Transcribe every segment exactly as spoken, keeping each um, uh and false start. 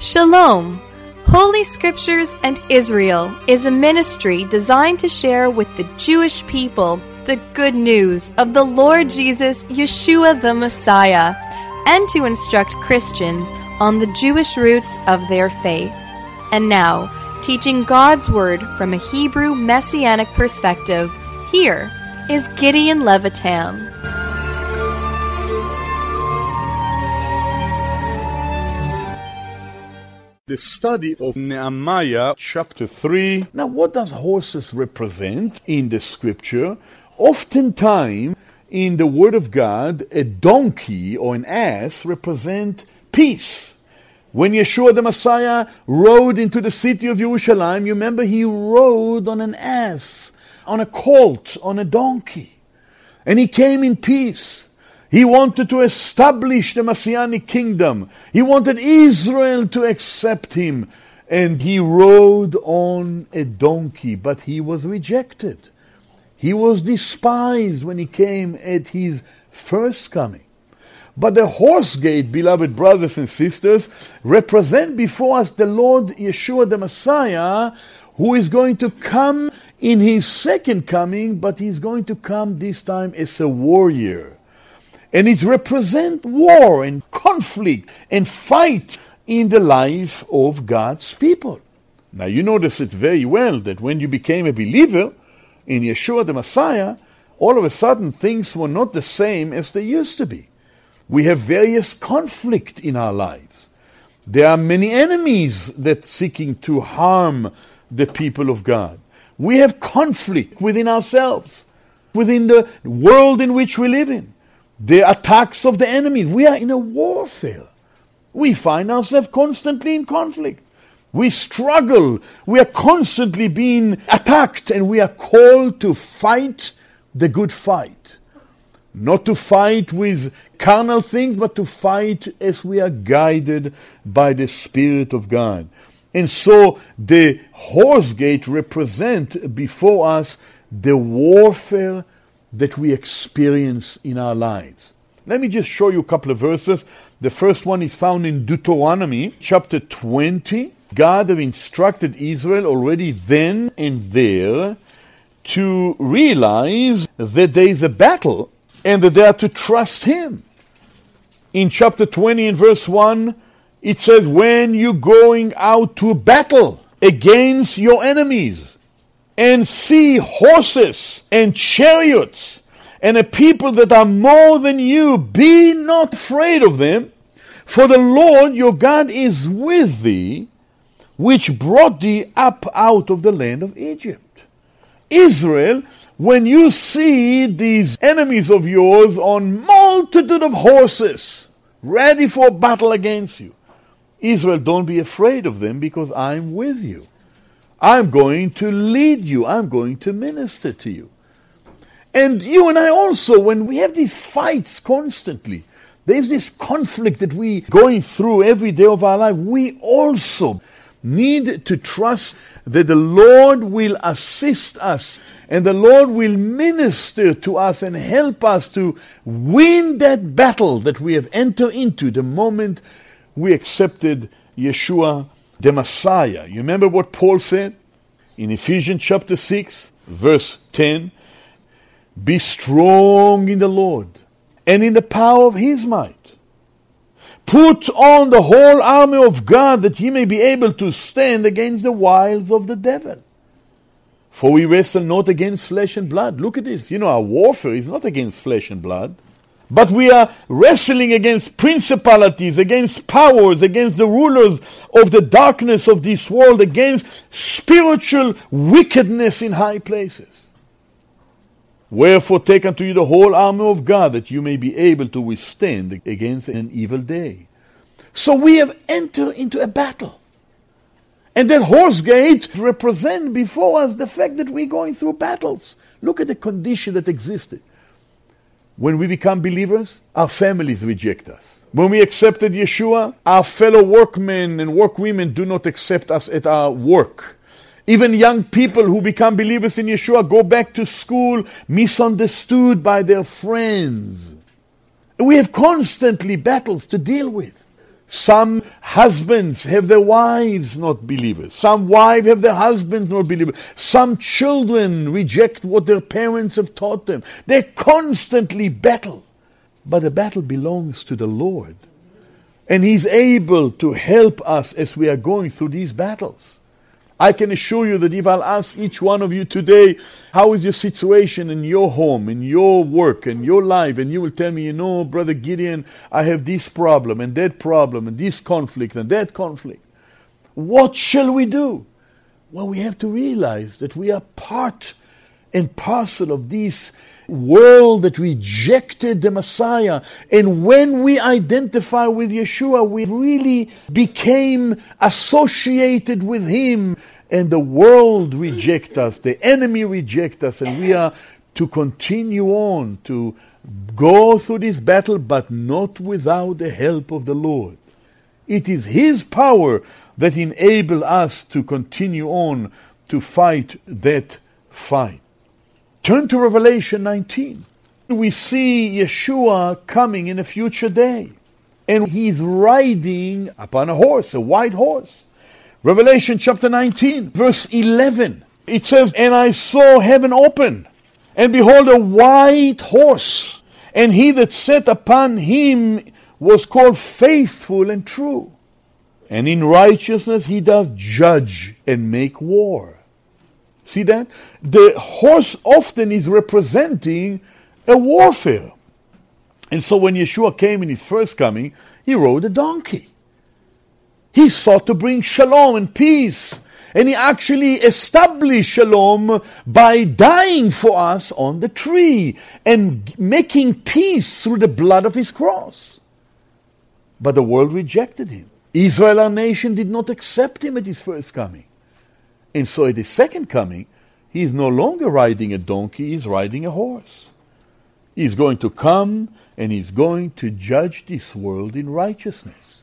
Shalom! Holy Scriptures and Israel is a ministry designed to share with the Jewish people the good news of the Lord Jesus, Yeshua the Messiah, and to instruct Christians on the Jewish roots of their faith. And now, teaching God's Word from a Hebrew Messianic perspective, here is Gideon Levitam. The study of Nehemiah chapter three. Now, what does horses represent in the scripture? Oftentimes, in the Word of God, a donkey or an ass represent peace. When Yeshua the Messiah rode into the city of Jerusalem, you remember he rode on an ass, on a colt, on a donkey. And he came in peace. He wanted to establish the Messianic kingdom. He wanted Israel to accept him. And he rode on a donkey, but he was rejected. He was despised when he came at his first coming. But the horse gate, beloved brothers and sisters, represent before us the Lord Yeshua the Messiah, who is going to come in his second coming, but he's going to come this time as a warrior. And it represents war and conflict and fight in the life of God's people. Now you notice it very well that when you became a believer in Yeshua the Messiah, all of a sudden things were not the same as they used to be. We have various conflict in our lives. There are many enemies that seeking to harm the people of God. We have conflict within ourselves, within the world in which we live in. The attacks of the enemy. We are in a warfare. We find ourselves constantly in conflict. We struggle. We are constantly being attacked, and we are called to fight the good fight. Not to fight with carnal things, but to fight as we are guided by the Spirit of God. And so the horse gate represent before us the warfare that we experience in our lives. Let me just show you a couple of verses. The first one is found in Deuteronomy chapter twenty. God have instructed Israel already then and there to realize that there is a battle and that they are to trust Him. In chapter twenty and verse one, it says, when you're going out to battle against your enemies, and see horses and chariots and a people that are more than you, be not afraid of them, for the Lord your God is with thee, which brought thee up out of the land of Egypt. Israel, when you see these enemies of yours on multitude of horses ready for battle against you, Israel, don't be afraid of them, because I'm with you. I'm going to lead you. I'm going to minister to you. And you and I also, when we have these fights constantly, there's this conflict that we going through every day of our life, we also need to trust that the Lord will assist us and the Lord will minister to us and help us to win that battle that we have entered into the moment we accepted Yeshua the Messiah. You remember what Paul said in Ephesians chapter six, verse ten? Be strong in the Lord and in the power of His might. Put on the whole armor of God, that ye may be able to stand against the wiles of the devil. For we wrestle not against flesh and blood. Look at this. You know, our warfare is not against flesh and blood, but we are wrestling against principalities, against powers, against the rulers of the darkness of this world, against spiritual wickedness in high places. Wherefore take unto you the whole armor of God, that you may be able to withstand against an evil day. So we have entered into a battle. And that horse gate represents before us the fact that we're going through battles. Look at the condition that existed. When we become believers, our families reject us. When we accepted Yeshua, our fellow workmen and workwomen do not accept us at our work. Even young people who become believers in Yeshua go back to school misunderstood by their friends. We have constantly battles to deal with. Some husbands have their wives not believers. Some wives have their husbands not believers. Some children reject what their parents have taught them. They constantly battle. But the battle belongs to the Lord. And He's able to help us as we are going through these battles. I can assure you that if I'll ask each one of you today, how is your situation in your home, in your work, in your life, and you will tell me, you know, Brother Gideon, I have this problem and that problem and this conflict and that conflict. What shall we do? Well, we have to realize that we are part and parcel of this world that rejected the Messiah. And when we identify with Yeshua, we really became associated with Him. And the world reject us, the enemy reject us, and we are to continue on to go through this battle, but not without the help of the Lord. It is His power that enables us to continue on to fight that fight. Turn to Revelation nineteen. We see Yeshua coming in a future day. And He's riding upon a horse, a white horse. Revelation chapter nineteen, verse eleven. It says, And I saw heaven open, and behold a white horse. And he that sat upon him was called Faithful and True. And in righteousness he does judge and make war. See that? The horse often is representing a warfare. And so when Yeshua came in His first coming, He rode a donkey. He sought to bring shalom and peace. And He actually established shalom by dying for us on the tree and making peace through the blood of His cross. But the world rejected Him. Israel, our nation, did not accept Him at His first coming. And so at His second coming, He is no longer riding a donkey, He is riding a horse. He is going to come and He's going to judge this world in righteousness.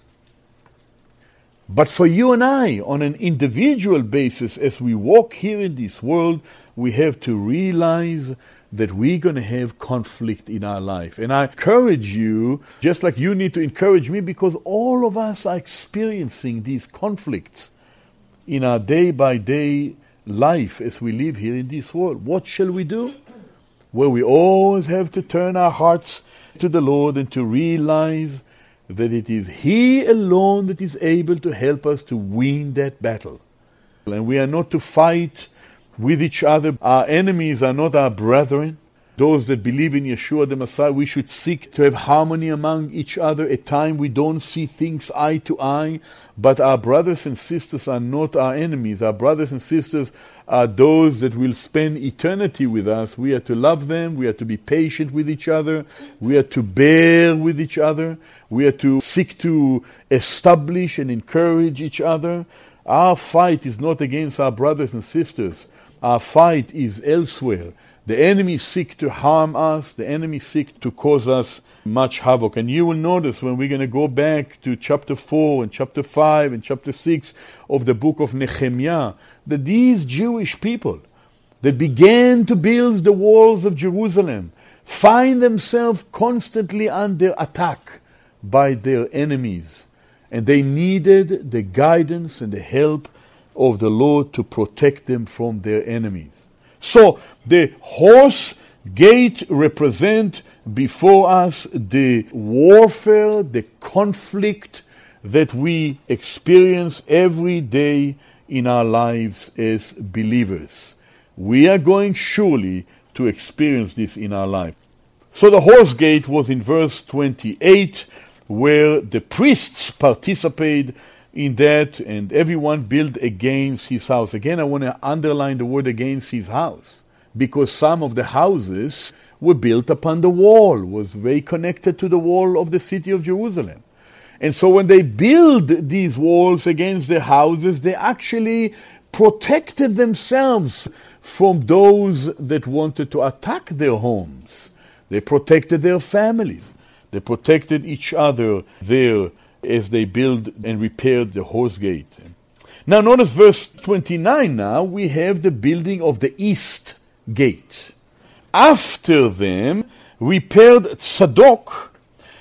But for you and I, on an individual basis, as we walk here in this world, we have to realize that we're going to have conflict in our life. And I encourage you, just like you need to encourage me, because all of us are experiencing these conflicts in our day-by-day life as we live here in this world. What shall we do? Well, we always have to turn our hearts to the Lord and to realize that it is He alone that is able to help us to win that battle. And we are not to fight with each other. Our enemies are not our brethren. Those that believe in Yeshua the Messiah, we should seek to have harmony among each other. At times we don't see things eye to eye, but our brothers and sisters are not our enemies. Our brothers and sisters are those that will spend eternity with us. We are to love them. We are to be patient with each other. We are to bear with each other. We are to seek to establish and encourage each other. Our fight is not against our brothers and sisters. Our fight is elsewhere. The enemy seek to harm us. The enemy seek to cause us much havoc. And you will notice when we're going to go back to chapter four and chapter five and chapter six of the book of Nehemiah, that these Jewish people that began to build the walls of Jerusalem find themselves constantly under attack by their enemies. And they needed the guidance and the help of the Lord to protect them from their enemies. So the horse gate represent before us the warfare, the conflict that we experience every day in our lives as believers. We are going surely to experience this in our life. So the horse gate was in verse twenty-eight, where the priests participate in that, and everyone built against his house. Again, I want to underline the word against his house, because some of the houses were built upon the wall, was very connected to the wall of the city of Jerusalem. And so when they build these walls against their houses, they actually protected themselves from those that wanted to attack their homes. They protected their families. They protected each other there as they built and repaired the horse gate. Now notice verse twenty-nine now, we have the building of the east gate. After them repaired Tzadok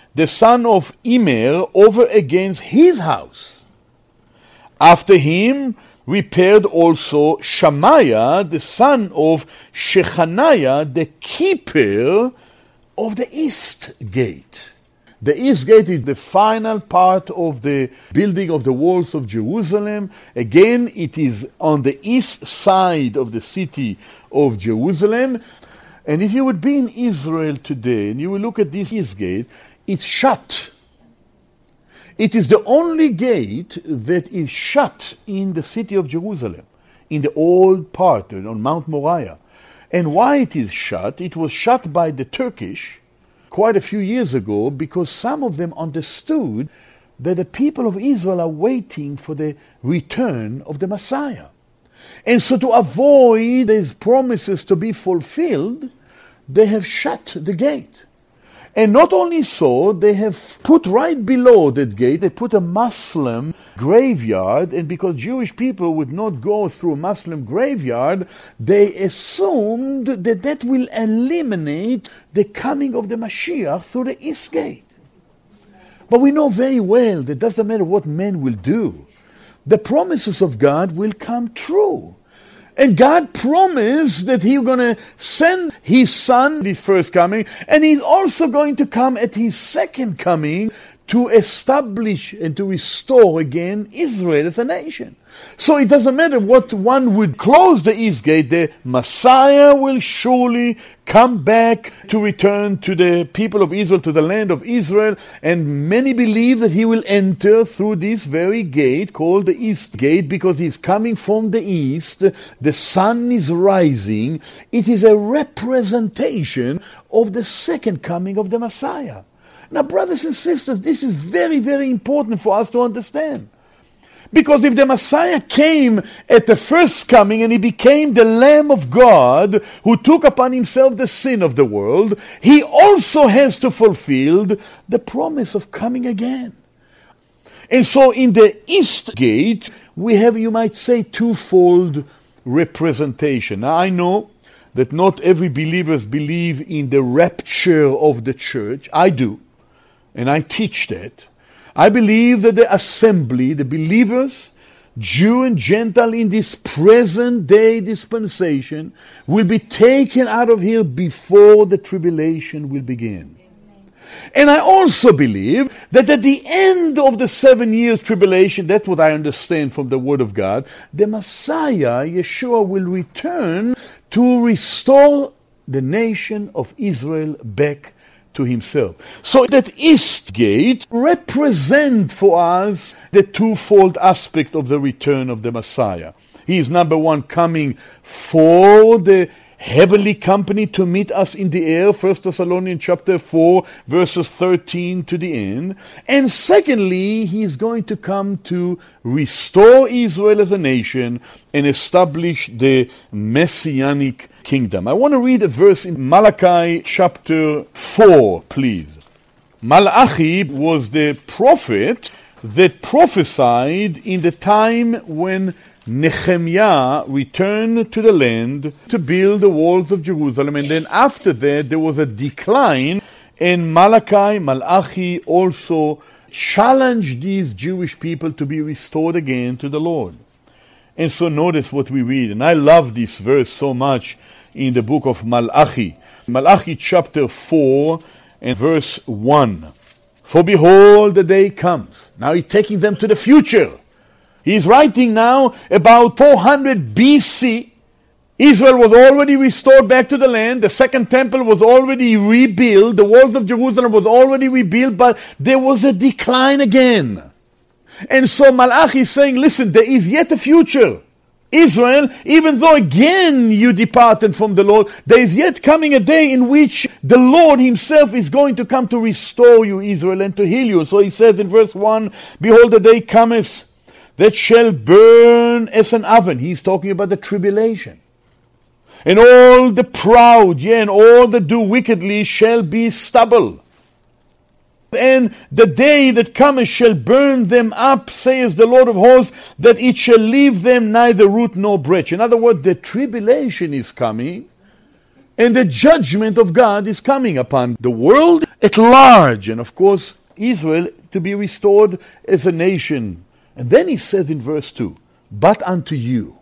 the son of Immer, over against his house. After him repaired also Shammaiah, the son of Shechaniah, the keeper of the east gate. The east gate is the final part of the building of the walls of Jerusalem. Again, it is on the east side of the city of Jerusalem. And if you would be in Israel today and you will look at this east gate, it's shut. It is the only gate that is shut in the city of Jerusalem, in the old part on Mount Moriah. And why it is shut? It was shut by the Turkish quite a few years ago, because some of them understood that the people of Israel are waiting for the return of the Messiah. And so to avoid these promises to be fulfilled, they have shut the gate. And not only so, they have put right below that gate, they put a Muslim graveyard, and because Jewish people would not go through a Muslim graveyard, they assumed that that will eliminate the coming of the Mashiach through the east gate. But we know very well that it doesn't matter what men will do, the promises of God will come true. And God promised that He's going to send His Son, His first coming, and He's also going to come at His second coming to establish and to restore again Israel as a nation. So it doesn't matter what one would close the east gate, the Messiah will surely come back to return to the people of Israel, to the land of Israel, and many believe that he will enter through this very gate called the east gate because he's coming from the east, the sun is rising, it is a representation of the second coming of the Messiah. Now, brothers and sisters, this is very, very important for us to understand. Because if the Messiah came at the first coming and he became the Lamb of God who took upon himself the sin of the world, he also has to fulfill the promise of coming again. And so in the east gate, we have, you might say, twofold representation. Now, I know that not every believer believes in the rapture of the church. I do. And I teach that. I believe that the assembly, the believers, Jew and Gentile in this present day dispensation, will be taken out of here before the tribulation will begin. And I also believe that at the end of the seven years tribulation, that's what I understand from the Word of God, the Messiah, Yeshua, will return to restore the nation of Israel back to himself. So that east gate represents for us the twofold aspect of the return of the Messiah. He is, number one, coming for the heavenly company to meet us in the air, First Thessalonians chapter four, verses thirteen to the end. And secondly, he is going to come to restore Israel as a nation and establish the Messianic kingdom. I want to read a verse in Malachi chapter four, please. Malachi was the prophet that prophesied in the time when Nehemiah returned to the land to build the walls of Jerusalem, and then after that there was a decline, and Malachi, Malachi also challenged these Jewish people to be restored again to the Lord. And so notice what we read, and I love this verse so much in the book of Malachi. Malachi chapter four and verse one. For behold, the day comes. Now he's taking them to the future. He's writing now about four hundred B C. Israel was already restored back to the land. The second temple was already rebuilt. The walls of Jerusalem was already rebuilt, but there was a decline again. And so Malachi is saying, listen, there is yet a future. Israel, even though again you departed from the Lord, there is yet coming a day in which the Lord himself is going to come to restore you, Israel, and to heal you. So he says in verse one, behold, the day cometh that shall burn as an oven. He's talking about the tribulation. And all the proud, yea, and all that do wickedly shall be stubble. And the day that cometh shall burn them up, says the Lord of hosts, that it shall leave them neither root nor branch. In other words, the tribulation is coming, And the judgment of God is coming upon the world at large. And of course, Israel to be restored as a nation. And then he says in verse two, but unto you.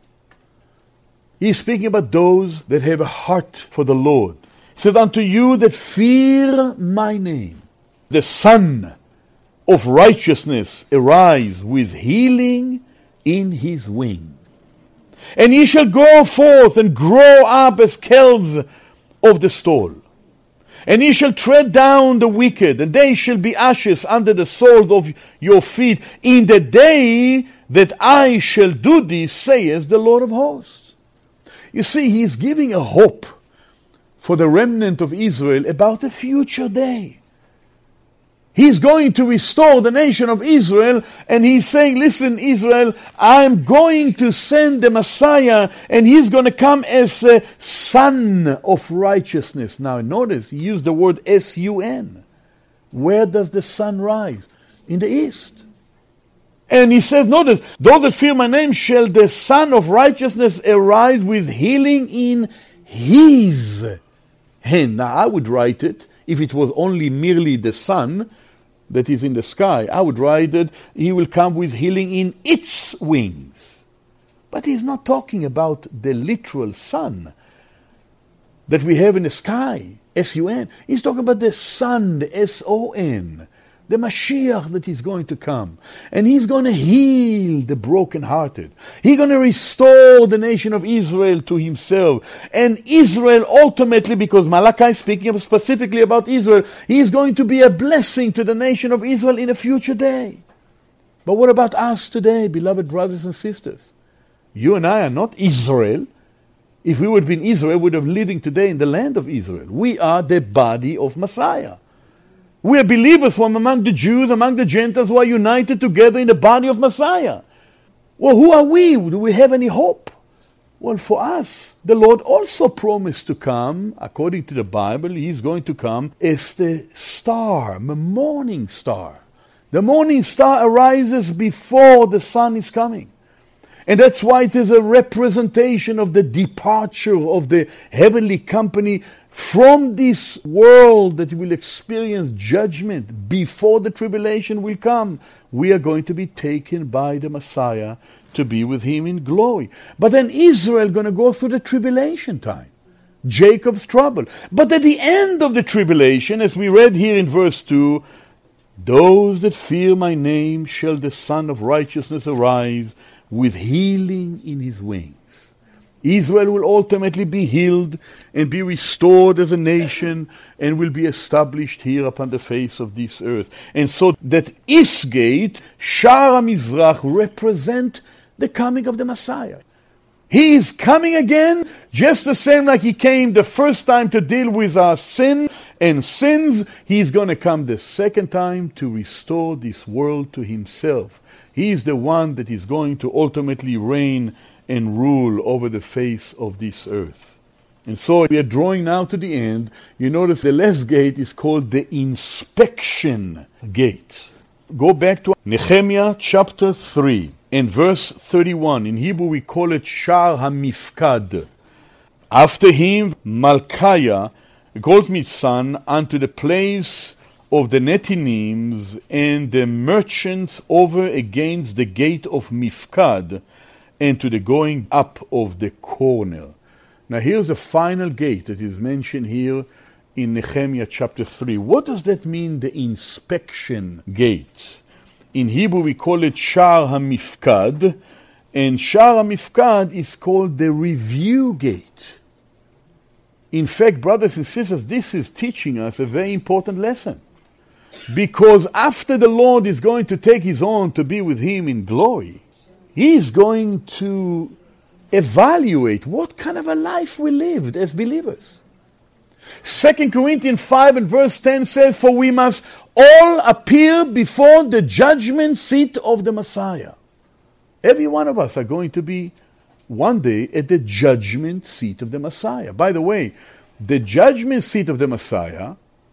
He's speaking about those that have a heart for the Lord. He says, unto you that fear my name, the Son of righteousness arise with healing in his wing. And ye shall go forth and grow up as calves of the stall. And ye shall tread down the wicked, and they shall be ashes under the soles of your feet, in the day that I shall do this, saith the Lord of hosts. You see, he's giving a hope for the remnant of Israel about a future day. He's going to restore the nation of Israel, and he's saying, listen, Israel, I'm going to send the Messiah, and he's going to come as the Son of righteousness. Now notice, he used the word S U N. Where does the sun rise? In the east. And he says, notice, those that fear my name shall the Son of righteousness arise with healing in his hand. Now I would write it, if it was only merely the sun that is in the sky, I would write that he will come with healing in its wings. But he's not talking about the literal sun that we have in the sky, S U N. He's talking about the sun, the S O N, the Mashiach that is going to come. And he's going to heal the brokenhearted. He's going to restore the nation of Israel to himself. And Israel ultimately, because Malachi is speaking specifically about Israel, he is going to be a blessing to the nation of Israel in a future day. But what about us today, beloved brothers and sisters? You and I are not Israel. If we would have been Israel, we would have been living today in the land of Israel. We are the body of Messiah. We are believers from among the Jews, among the Gentiles, who are united together in the body of Messiah. Well, who are we? Do we have any hope? Well, for us, the Lord also promised to come, according to the Bible, he's going to come as the star, the morning star. The morning star arises before the sun is coming. And that's why it is a representation of the departure of the heavenly company from this world that will experience judgment before the tribulation will come. We are going to be taken by the Messiah to be with him in glory. But then Israel is going to go through the tribulation time. Jacob's trouble. But at the end of the tribulation, as we read here in verse two, those that fear my name shall the Son of righteousness arise with healing in his wings. Israel will ultimately be healed and be restored as a nation and will be established here upon the face of this earth. And so that Isgate, Shar HaMizrach, represent the coming of the Messiah. He is coming again, just the same like he came the first time to deal with our sin and sins. He is going to come the second time to restore this world to himself. He is the one that is going to ultimately reign and rule over the face of this earth. And so we are drawing now to the end. You notice the last gate is called the inspection gate. Go back to Nehemiah chapter three and verse thirty-one. In Hebrew we call it Shar HaMifkad. After him Malchiah, Goldsmith's son, unto the place of the Netinims and the merchants over against the gate of Mifkad, and to the going up of the corner. Now here's the final gate that is mentioned here in Nehemiah chapter three. What does that mean, the inspection gate? In Hebrew we call it Shar HaMifkad, and Shar HaMifkad is called the review gate. In fact, brothers and sisters, this is teaching us a very important lesson. Because after the Lord is going to take his own to be with him in glory, he's going to evaluate what kind of a life we lived as believers. Second Corinthians five and verse ten says, for we must all appear before the judgment seat of the Messiah. Every one of us are going to be one day at the judgment seat of the Messiah. By the way, the judgment seat of the Messiah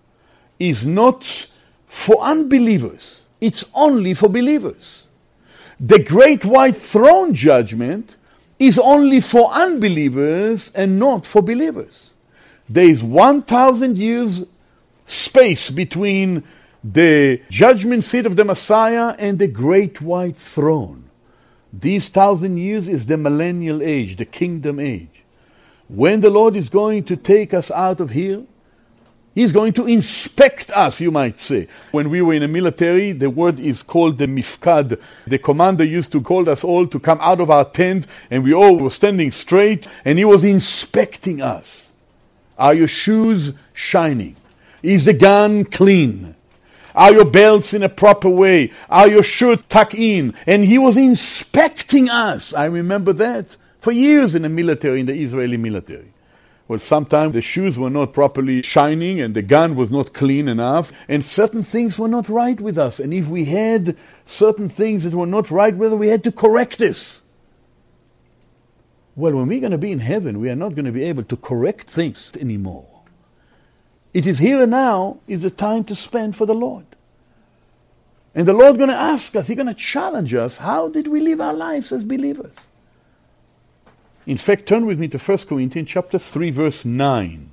is not for unbelievers. It's only for believers. The great white throne judgment is only for unbelievers and not for believers. there is one thousand years space between the judgment seat of the Messiah and the great white throne. These thousand years is the millennial age, the kingdom age. When the Lord is going to take us out of here, He's going to inspect us, you might say. When we were in the military, the word is called the mifkad. The commander used to call us all to come out of our tent, and we all were standing straight, and he was inspecting us. Are your shoes shining? Is the gun clean? Are your belts in a proper way? Are your shirt tucked in? And he was inspecting us. I remember that for years in the military, in the Israeli military. Well, sometimes the shoes were not properly shining and the gun was not clean enough, and certain things were not right with us. And if we had certain things that were not right with us, we had to correct this. Well, when we're going to be in heaven, we are not going to be able to correct things anymore. It is here and now is the time to spend for the Lord. And the Lord going to ask us, He's going to challenge us, how did we live our lives as believers? In fact, turn with me to First Corinthians chapter three, verse nine.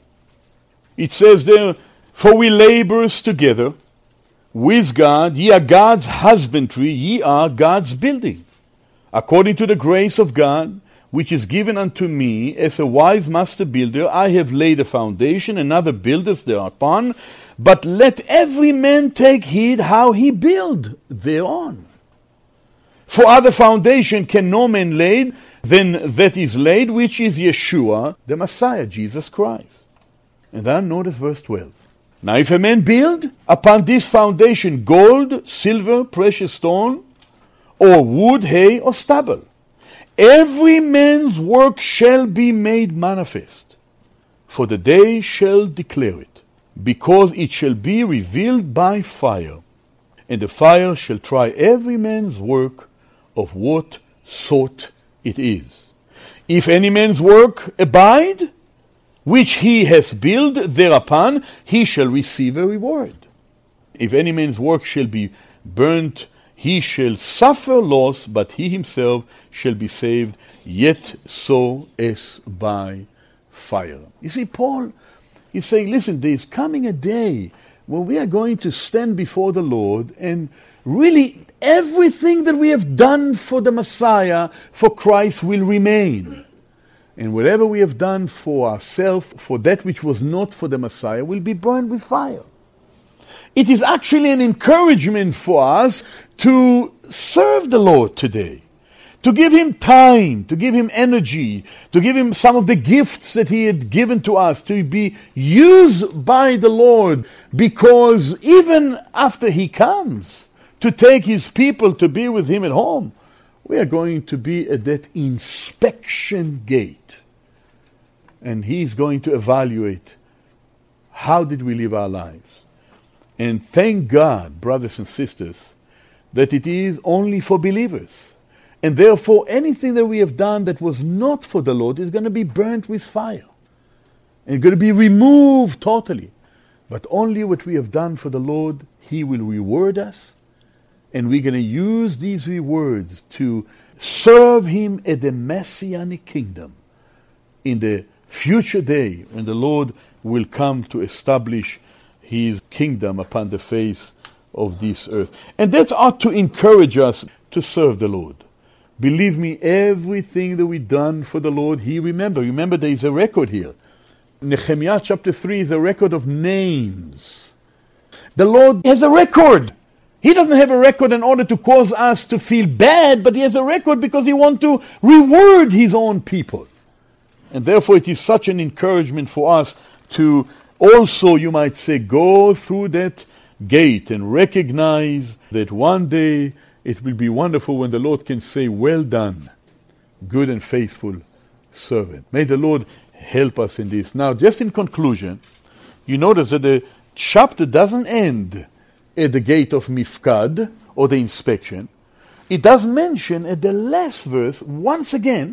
It says there, for we laborers together with God, ye are God's husbandry, ye are God's building. According to the grace of God, which is given unto me, as a wise master builder, I have laid a foundation, another buildeth thereupon, but let every man take heed how he build thereon. For other foundation can no man lay than that is laid, which is Yeshua, the Messiah, Jesus Christ. And then notice verse twelve. Now if a man build upon this foundation gold, silver, precious stone, or wood, hay, or stubble, every man's work shall be made manifest, for the day shall declare it, because it shall be revealed by fire, and the fire shall try every man's work of what sort it is. If any man's work abide, which he has built thereupon, he shall receive a reward. If any man's work shall be burnt, he shall suffer loss, but he himself shall be saved, yet so as by fire. You see, Paul is saying, listen, there is coming a day when we are going to stand before the Lord, and really everything that we have done for the Messiah, for Christ, will remain. And whatever we have done for ourselves, for that which was not for the Messiah, will be burned with fire. It is actually an encouragement for us to serve the Lord today, to give Him time, to give Him energy, to give Him some of the gifts that He had given to us, to be used by the Lord, because even after He comes to take His people to be with Him at home, we are going to be at that inspection gate. And He's going to evaluate, how did we live our lives? And thank God, brothers and sisters, that it is only for believers. And therefore, anything that we have done that was not for the Lord is going to be burnt with fire. And it's going to be removed totally. But only what we have done for the Lord, He will reward us. And we're going to use these rewards to serve Him at the Messianic kingdom in the future day when the Lord will come to establish His kingdom upon the face of this earth. And that ought to encourage us to serve the Lord. Believe me, everything that we've done for the Lord, He remember. Remember, there is a record here. Nehemiah chapter three is a record of names. The Lord has a record. He doesn't have a record in order to cause us to feel bad, but He has a record because He wants to reward His own people. And therefore it is such an encouragement for us to also, you might say, go through that gate and recognize that one day it will be wonderful when the Lord can say, well done, good and faithful servant. May the Lord help us in this. Now, just in conclusion, you notice that the chapter doesn't end at the gate of Mifkad, or the inspection. It does mention at the last verse, once again,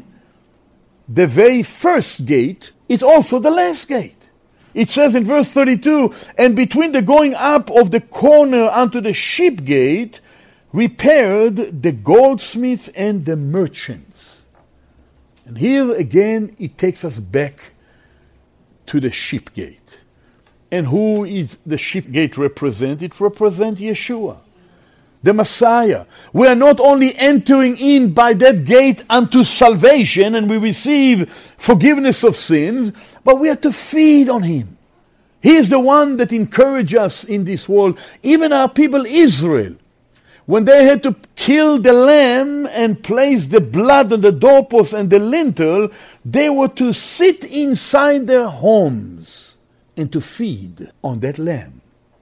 the very first gate is also the last gate. It says in verse thirty-two, and between the going up of the corner unto the sheep gate, repaired the goldsmiths and the merchants. And here again, it takes us back to the sheep gate. And who is the sheep gate represent? It represents Yeshua, the Messiah. We are not only entering in by that gate unto salvation and we receive forgiveness of sins, but we are to feed on him. He is the one that encourages us in this world. Even our people Israel, when they had to kill the lamb and place the blood on the doorpost and the lintel, they were to sit inside their homes and to feed on that lamb.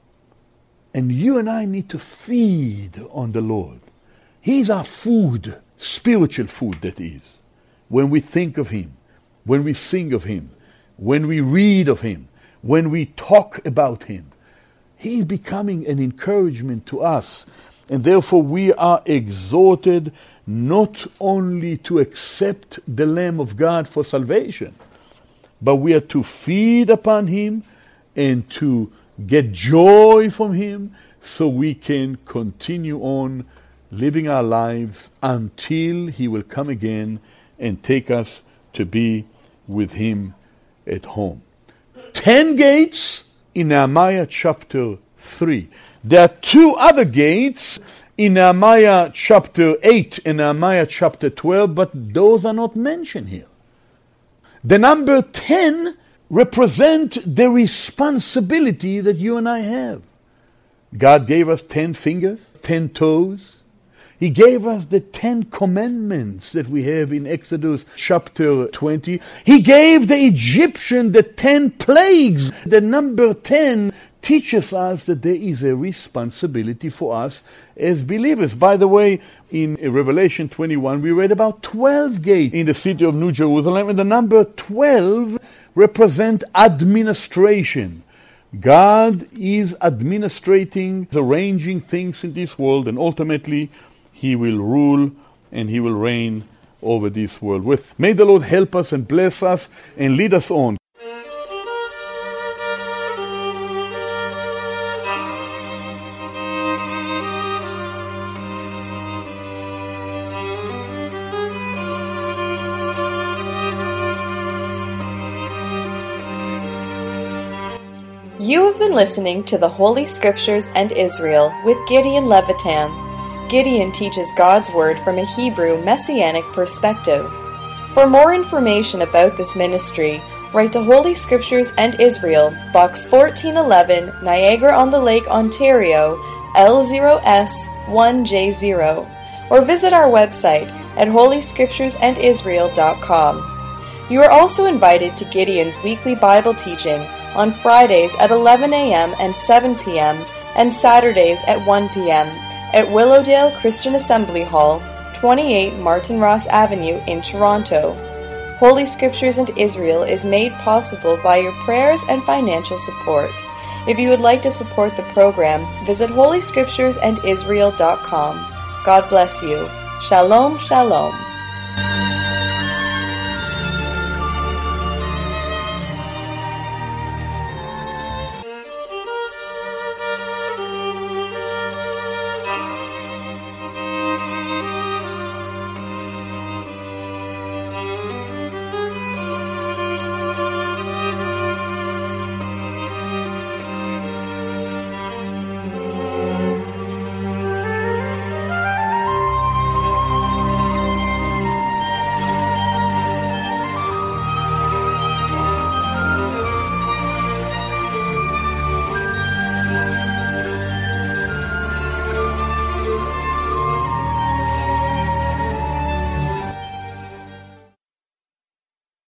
And you and I need to feed on the Lord. He is our food, spiritual food that is. When we think of him, when we sing of him, when we read of him, when we talk about him, he is becoming an encouragement to us. And therefore we are exhorted not only to accept the Lamb of God for salvation, but we are to feed upon him and to get joy from him so we can continue on living our lives until he will come again and take us to be with him at home. Ten gates in Nehemiah chapter three. There are two other gates in Nehemiah chapter eight and Nehemiah chapter twelve, but those are not mentioned here. The number ten represent the responsibility that you and I have. God gave us ten fingers, ten toes. He gave us the Ten Commandments that we have in Exodus chapter twenty. He gave the Egyptian the ten plagues. The number ten teaches us that there is a responsibility for us as believers. By the way, in Revelation twenty-one, we read about twelve gates in the city of New Jerusalem, and the number twelve represent administration. God is administrating, arranging things in this world, and ultimately he will rule and he will reign over this world. With may the Lord help us and bless us and lead us on. You have been listening to the Holy Scriptures and Israel with Gideon Levitam. Gideon teaches God's Word from a Hebrew Messianic perspective. For more information about this ministry, write to Holy Scriptures and Israel, Box fourteen eleven, Niagara-on-the-Lake, Ontario, L zero S one J zero, or visit our website at holy scriptures and israel dot com. You are also invited to Gideon's weekly Bible teaching on Fridays at eleven a.m. and seven p.m. and Saturdays at one p.m. at Willowdale Christian Assembly Hall, twenty-eight Martin Ross Avenue in Toronto. Holy Scriptures and Israel is made possible by your prayers and financial support. If you would like to support the program, visit holy scriptures and israel dot com. God bless you. Shalom, shalom.